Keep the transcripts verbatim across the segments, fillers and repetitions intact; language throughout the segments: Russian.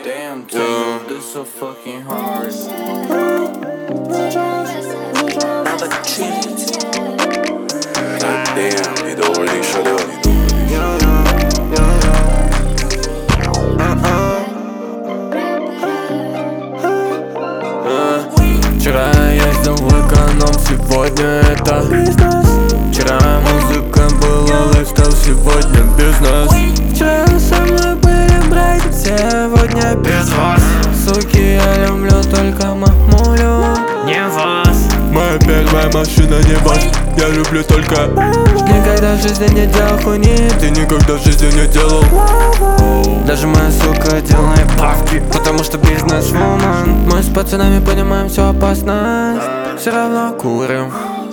Damn, Tango, this so fucking hard. Надо чилить. God damn, you don't really shut up. Вчера я ездил в эконом, сегодня это бизнес. Вчера музыка была, лайфстайл, сегодня бизнес. Вчера со мной были братья, сегодня без вас. Суки, я люблю только мамулю, не вас. Моя первая машина не вас, я люблю только. Никогда в жизни не делал хуйни, ты никогда в жизни не делал. Даже моя сука делает бабки, потому что бизнес-вумен. Мы с пацанами понимаем всю опасность, все равно курим.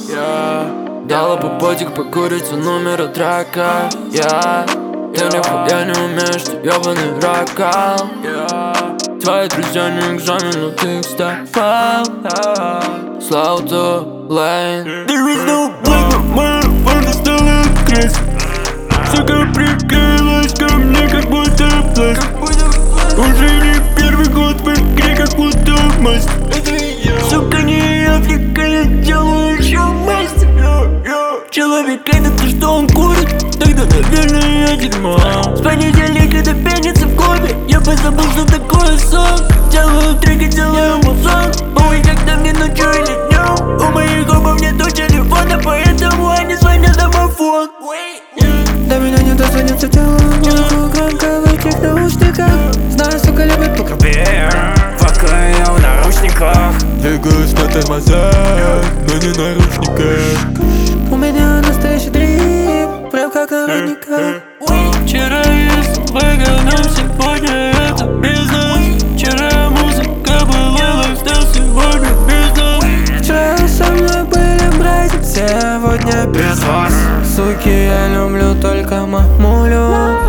Я дала по ботик покурить у номера трака. Я Я нихуя не умеешь, ты ёбаный ракал. Твои друзья не экзамен, но ты их сдавал. Slow to lane. There is no black, my motherfucker still a crazy. Сука прикрылась ко мне, как будто пласт. Уже не первый год в игре, как будто масть. Сука, не Африка, я делаю еще масть. Человек это то, что он курит, тогда, наверное, я дерьмо. С понедельника до пятницы в клубе я позабыл, что такое сон. Делаю треки, делаю музон. Ой, когда мне ночью или днем. У моих губов нету телефона, поэтому они звонят на домофон. До меня не дозвонится тело, музыку громко в этих наушниках. Знаю, сука любит по крупе, пока я в наручниках. Двигаюсь на тормозах, но не наручниках. У меня настоящий дрип, прям как на родниках. Вчера я с выгоном, сегодня это бизнес. Вчера музыка была, лайфстайл, сегодня бизнес. Вчера со мной были братья, сегодня без вас. Суки, я люблю только мамулю.